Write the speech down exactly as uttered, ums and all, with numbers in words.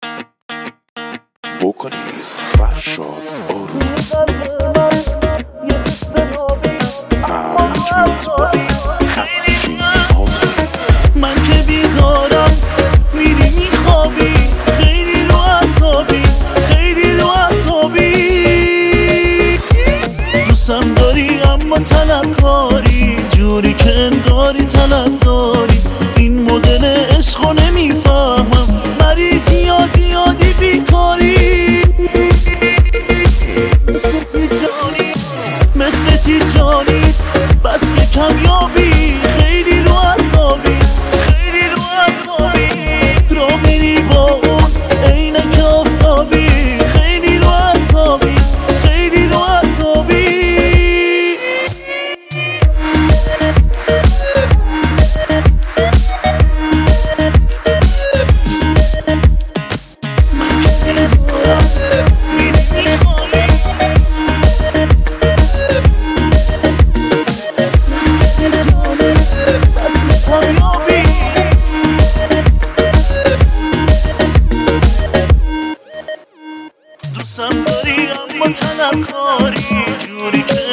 وکالیست فرشاد آروز ارنجمنت بای افشین آزادی. من که بیدارم میری میخوابی، خیلی رو اعصابی، خیلی رو اعصابی. دوستم داری اما طلبکاری، جوری که انگاری طلب داری. این مدل عشقو نمیفهمم، مریضی یا زیادی بیکاری. مثل تیجانیست بس که کمیابی، خیلی رو اعصابی، خیلی رو اعصابی. را میری با اون عینک آفتابی، خیلی رو اعصابی، خیلی رو اعصابی. دوستم داری اما طلبکاری، جوری که